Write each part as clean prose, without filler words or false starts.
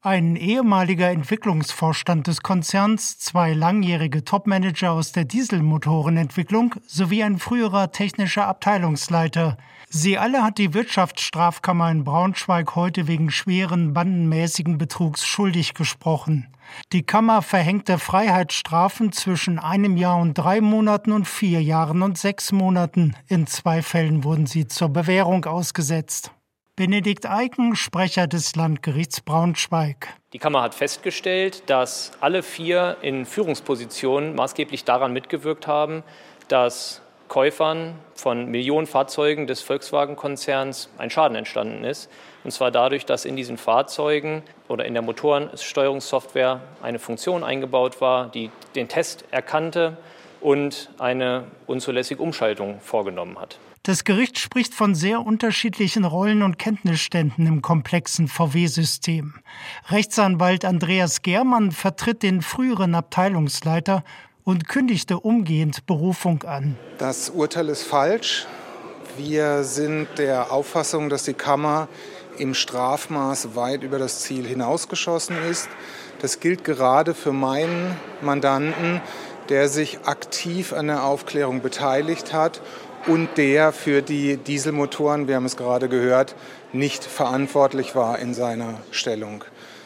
Ein ehemaliger Entwicklungsvorstand des Konzerns, 2 langjährige Topmanager aus der Dieselmotorenentwicklung sowie ein früherer technischer Abteilungsleiter. Sie alle hat die Wirtschaftsstrafkammer in Braunschweig heute wegen schweren bandenmäßigen Betrugs schuldig gesprochen. Die Kammer verhängte Freiheitsstrafen zwischen 1 Jahr und 3 Monaten und 4 Jahren und 6 Monaten. In 2 Fällen wurden sie zur Bewährung ausgesetzt. Benedikt Eiken, Sprecher des Landgerichts Braunschweig. Die Kammer hat festgestellt, dass alle 4 in Führungspositionen maßgeblich daran mitgewirkt haben, dass Käufern von Millionen Fahrzeugen des Volkswagen-Konzerns ein Schaden entstanden ist. Und zwar dadurch, dass in diesen Fahrzeugen oder in der Motorensteuerungssoftware eine Funktion eingebaut war, die den Test erkannte und eine unzulässige Umschaltung vorgenommen hat. Das Gericht spricht von sehr unterschiedlichen Rollen und Kenntnisständen im komplexen VW-System. Rechtsanwalt Andreas Germann vertritt den früheren Abteilungsleiter und kündigte umgehend Berufung an. Das Urteil ist falsch. Wir sind der Auffassung, dass die Kammer im Strafmaß weit über das Ziel hinausgeschossen ist. Das gilt gerade für meinen Mandanten, der sich aktiv an der Aufklärung beteiligt hat und der für die Dieselmotoren, wir haben es gerade gehört, nicht verantwortlich war in seiner Stellung.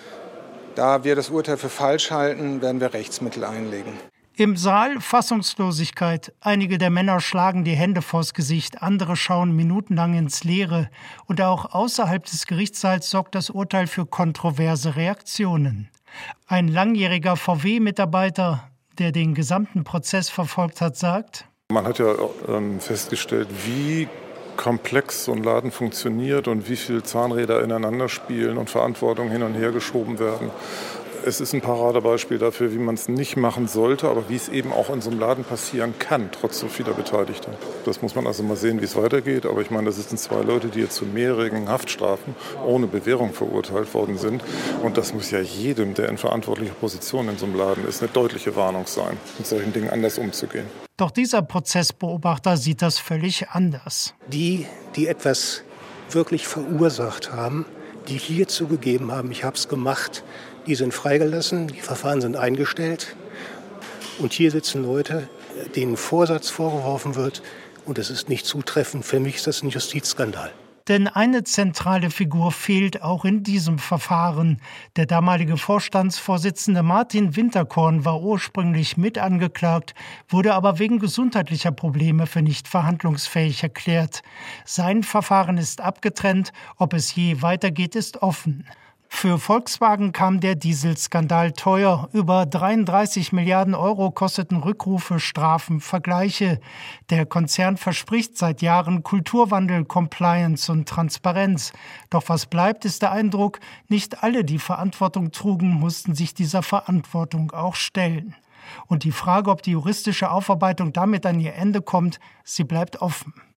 Da wir das Urteil für falsch halten, werden wir Rechtsmittel einlegen. Im Saal Fassungslosigkeit. Einige der Männer schlagen die Hände vors Gesicht, andere schauen minutenlang ins Leere. Und auch außerhalb des Gerichtssaals sorgt das Urteil für kontroverse Reaktionen. Ein langjähriger VW-Mitarbeiter, der den gesamten Prozess verfolgt hat, sagt: Man hat ja festgestellt, wie komplex so ein Laden funktioniert und wie viele Zahnräder ineinander spielen und Verantwortung hin und her geschoben werden. Es ist ein Paradebeispiel dafür, wie man es nicht machen sollte, aber wie es eben auch in so einem Laden passieren kann, trotz so vieler Beteiligter. Das muss man also mal sehen, wie es weitergeht. Aber ich meine, das sind 2 Leute, die jetzt zu mehrjährigen Haftstrafen ohne Bewährung verurteilt worden sind. Und das muss ja jedem, der in verantwortlicher Position in so einem Laden ist, eine deutliche Warnung sein, mit solchen Dingen anders umzugehen. Doch dieser Prozessbeobachter sieht das völlig anders. Die etwas wirklich verursacht haben, die hier zugegeben haben, ich habe es gemacht, die sind freigelassen, die Verfahren sind eingestellt. Und hier sitzen Leute, denen Vorsatz vorgeworfen wird. Und das ist nicht zutreffend. Für mich ist das ein Justizskandal. Denn eine zentrale Figur fehlt auch in diesem Verfahren. Der damalige Vorstandsvorsitzende Martin Winterkorn war ursprünglich mit angeklagt, wurde aber wegen gesundheitlicher Probleme für nicht verhandlungsfähig erklärt. Sein Verfahren ist abgetrennt, ob es je weitergeht, ist offen. Für Volkswagen kam der Dieselskandal teuer. Über 33 Milliarden Euro kosteten Rückrufe, Strafen, Vergleiche. Der Konzern verspricht seit Jahren Kulturwandel, Compliance und Transparenz. Doch was bleibt, ist der Eindruck, nicht alle, die Verantwortung trugen, mussten sich dieser Verantwortung auch stellen. Und die Frage, ob die juristische Aufarbeitung damit an ihr Ende kommt, sie bleibt offen.